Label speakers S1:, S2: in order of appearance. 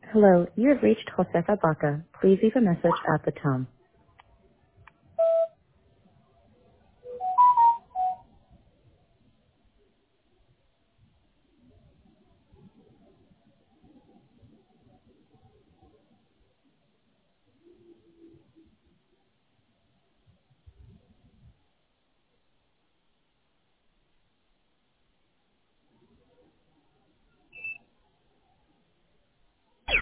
S1: Hello, you have reached Josefa Baca. Please leave a message at the tone.